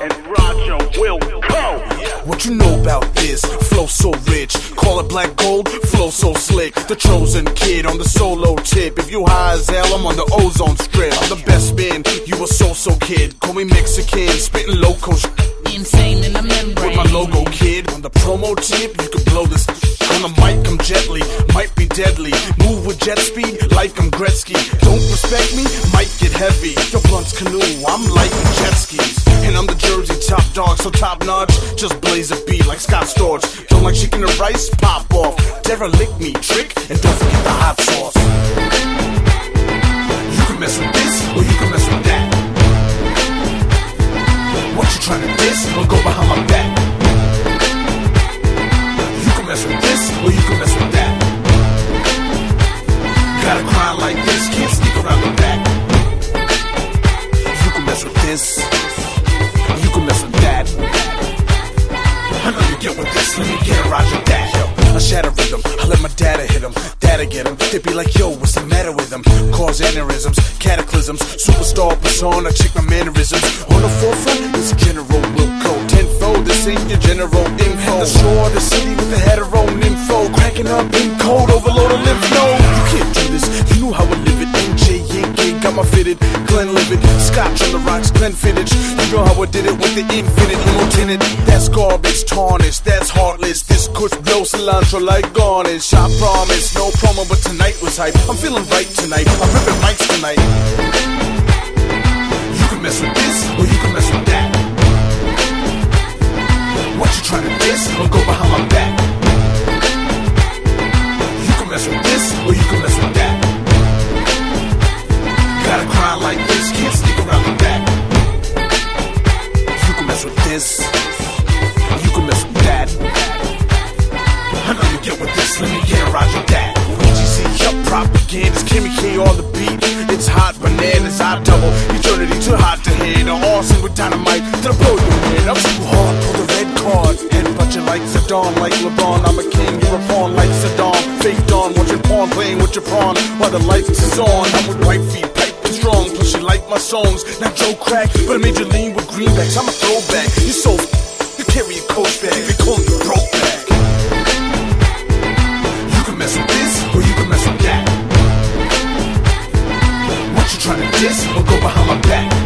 and Roger will go. What you know about this? Flow so rich, call it black gold, flow so slick. The chosen kid on the solo tip. If you high as hell, I'm on the ozone strip. I'm the best man, you a so-so kid. Call me Mexican, spitting loco insane in the membrane. with my logo, kid. On the promo tip, you can blow this. On the mic, I'm gently, might be deadly. Move with jet speed, like I'm Gretzky. Don't respect me, might get heavy. Your blunt's canoe, I'm lighting jet skis. And I'm the Jersey top dog, so top notch. Just blaze a beat like Scott Storch. Don't like chicken and rice, pop off. Derelict me, trick, and don't forget the hot sauce. You can mess with this, or you can mess with that. What you tryna diss, or go behind my back? You can mess with this, or you can mess with that. Gotta grind like this, can't sneak around the back. You can mess with this, you can mess with that. I know you get with this, let me get a Roger that. Yo, I shatter rhythm, I let my data hit him. Data get him, they be like, yo, what's the matter with him? Cause aneurysms, cataclysms, superstar persona, check my mannerisms. On the forefront, this General Wilco. Tenfold, this ain't your general info. The shore, the city with the hetero info. Cracking up in code, overload a lymph node. You can't do this, you knew how I live it. MJ Yankee, got my fitted, Glenlivet. Scotch on the rocks, Glenfiddich. You know how I did it with the infinite limo tinted. That's garbage, tarnished, that's heartless. This kush blow cilantro like garnish. I promise, no promo, but tonight was hype. I'm feeling right tonight, I'm ripping mics tonight. You can mess with this, or you can mess with that. What you tryna diss, or go behind my back? You can mess with this, or you can mess with that. Gotta grind like this, can't sneak around the back. You can mess with this, you can mess with that. I know you get with this, let me get a Roger that. GC up propaganda's Kimmy K on the beat. It's hot bananas, I double eternity too hot to hit. An arson with dynamite to blow your head. I'm too hard, pull the red card. And but you like Saddam, like LeBron. I'm a king, you're a pawn like Saddam. Fake Dawn, watching porn, playing with your prawn while the lights is on. I'm with white feet, piping strong. Plus you like my songs, not Joe Crack, but I made you lean with greenbacks. I'm a throwback, you're so you carry a coach bag, they call me broke back. You can mess with this, or you can mess with that. What you tryna diss, or go behind my back?